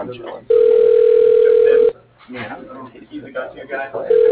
I'm chilling. He's the go-to guy.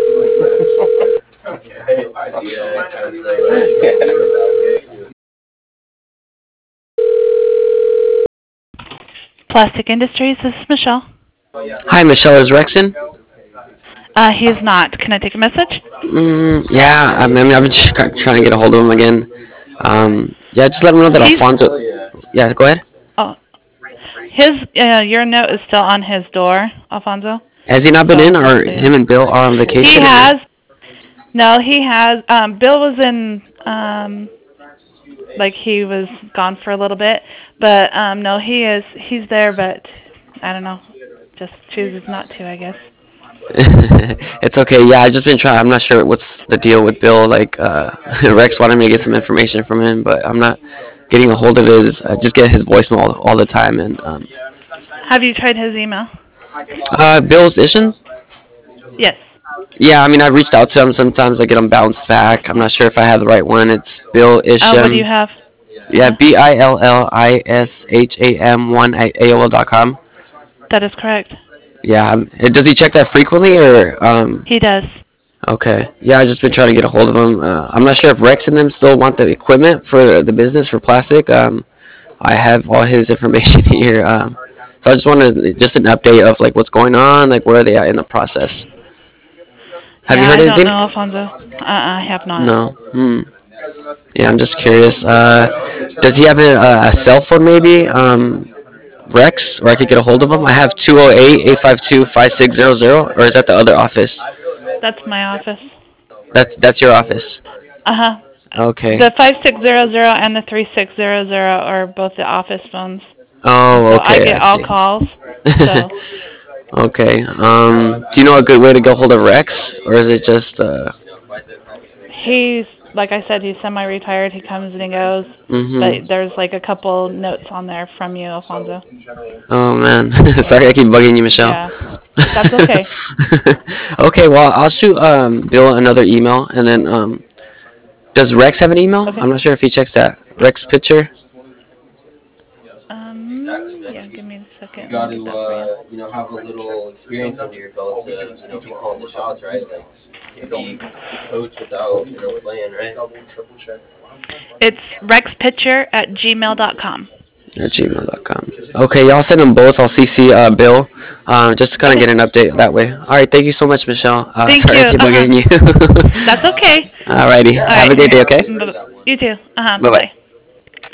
Plastic Industries, this is Michelle. Hi, Michelle. Is Rex in? He is not. Can I take a message? Yeah. I mean, I've been trying to get a hold of him again. Yeah, just let him know that Alfonso. Yeah, go ahead. Oh, your note is still on his door, Alfonso. Has he not been in, or him and Bill are on vacation? He has. No, he has. Bill was in. Like he was gone for a little bit, but no, he is. He's there, but I don't know. Just chooses not to, I guess. It's okay. Yeah, I've just been trying. I'm not sure what's the deal with Bill. Like, Rex wanted me to get some information from him, but I'm not getting a hold of his. I just get his voicemail all the time. And Have you tried his email? Bill's Ishin? Yes. Yeah, I mean, I've reached out to him. Sometimes I get him bounced back. I'm not sure if I have the right one. It's Bill Isham. What do you have? Yeah, BILLISHAM1 at AOL.com. That is correct. Yeah, does he check that frequently, or He does. Okay. Yeah, I just been trying to get a hold of him. I'm not sure if Rex and them still want the equipment for the business for plastic. I have all his information here. So I just wanted just an update of like what's going on, like where are they at in the process. Have you heard anything? I don't know, Alfonso. I have not. No. Yeah, I'm just curious. Does he have a cell phone maybe? Rex, or I could get a hold of him. I have 208-852-5600, or is that the other office? That's my office. That's your office. Uh-huh. Okay. The 5600 and the 3600 are both the office phones. Oh, okay. So I get all calls. So. Okay. Do you know a good way to get hold of Rex, or is it just? He's like I said, he's semi-retired. He comes and he goes. But there's like a couple notes on there from you, Alfonso. Oh man, sorry I keep bugging you, Michelle. Yeah, that's okay. Okay, well I'll shoot Bill another email, and then does Rex have an email? Okay. I'm not sure if he checks that. Rex Pitcher. Yeah, give me a second. You got to, have a little experience under your belt to, be calling the shots, right? Like, you can be coach without, playing, right? It's rexpitcher@gmail.com. At gmail.com. Okay, y'all send them both. I'll CC Bill, just to kind of get an update that way. All right, thank you so much, Michelle. Thank sorry you. I keep bugging you. That's okay. Alrighty, have a great day, okay? You too. Bye-bye.